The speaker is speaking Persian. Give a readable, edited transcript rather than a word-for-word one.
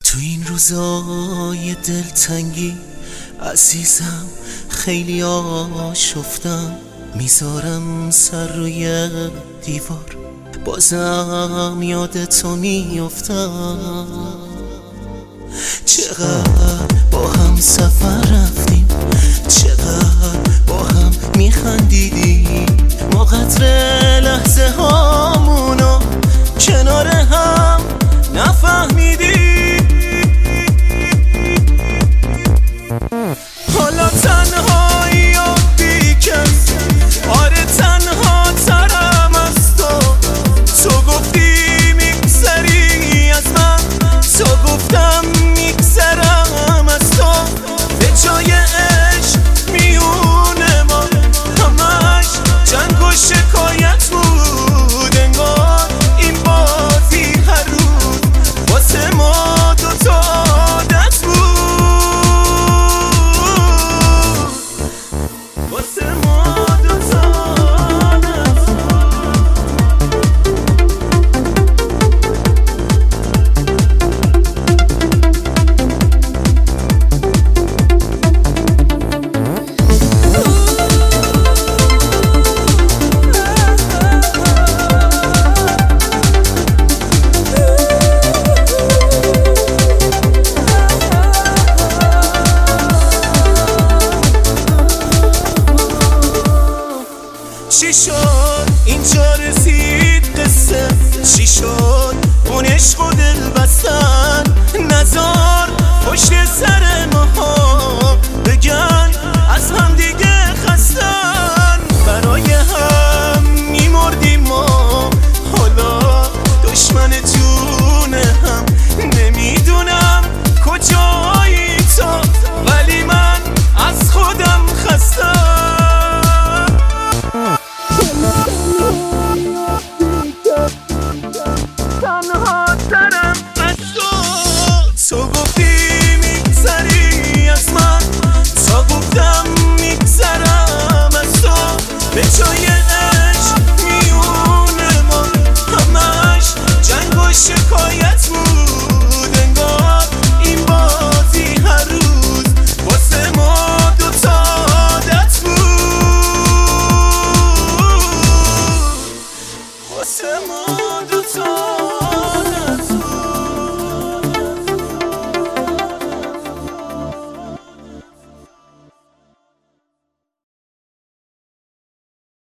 تو این روزای دلتنگی عزیزم خیلی آشفتم، میذارم سر روی دیوار بازم یاد تو میافتم. چقدر با هم سفر رفتیم، چقدر با هم میخندیدیم، ما قدر لحظه هامونو کنار هم نفهمیدیم. حالا تنهایی و بیکس، آره تنها ترم از تو گفتی میگذری از من، تو گفتم میگذرم از تو. به جای عشق میونه ما همش جنگ و شکایت بود، انگار این بازی هر روز واسه ما دوتا عادت بود، واسه ما دوتا عادت چی شد اینجا رسید قصه، چی شد اون عشق و دل بستن، نزار پشت سر ماها بگن از هم دیگه خستن. برای هم میمردیم ما، حالا دشمن جون هم. نمیدونم کجایی تو، ولی من از خودم خستم. تنها ترم از تو گفتی میگذری از من، تا گفتم میگذرم از تو. به جای عشق میونه ما همش جنگ و شکایت بود، انگار این بازی هر روز واسه ما دوتا عادت بود، واسه ما دوتا